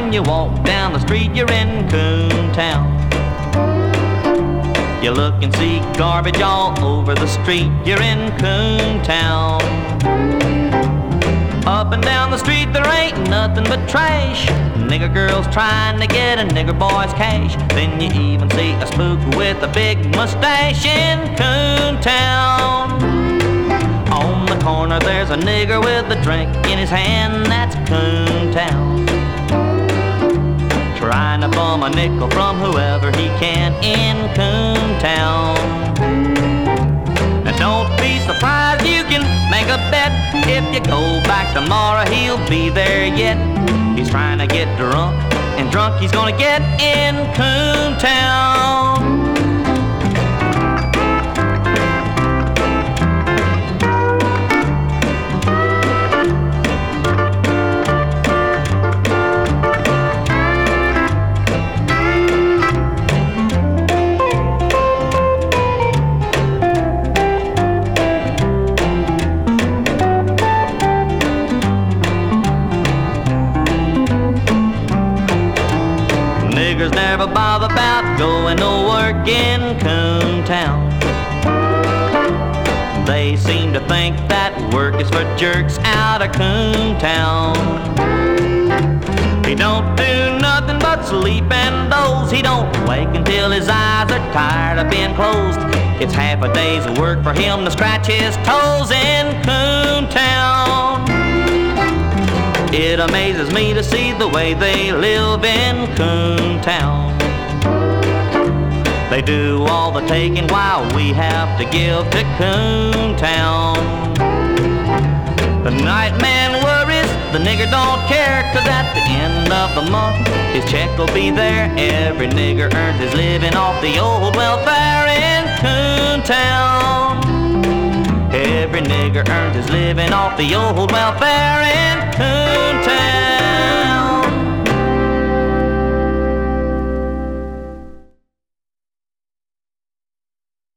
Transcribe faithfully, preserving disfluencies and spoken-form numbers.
when you walk down the street, you're in Coontown. You look and see garbage all over the street, you're in Coontown. Up and down the street there ain't nothing but trash. Nigger girls trying to get a nigger boy's cash. Then you even see a spook with a big mustache in Coontown. On the corner there's a nigger with a drink in his hand, that's Coontown. Trying to bum a nickel from whoever he can in Coontown. Now don't be surprised, you can make a bet. If you go back tomorrow, he'll be there yet. He's trying to get drunk, and drunk he's gonna get in Coontown. Niggers never bother about going to work in Coontown. They seem to think that work is for jerks out of Coontown. He don't do nothing but sleep and doze. He don't wake until his eyes are tired of being closed. It's half a day's work for him to scratch his toes in Coontown. It amazes me to see the way they live in Coontown. They do all the taking while we have to give to Coontown. The night man worries, the nigger don't care, 'cause at the end of the month his check will be there. Every nigger earns his living off the old welfare in Coontown. Every nigger earns his living off the old welfare in Coontown.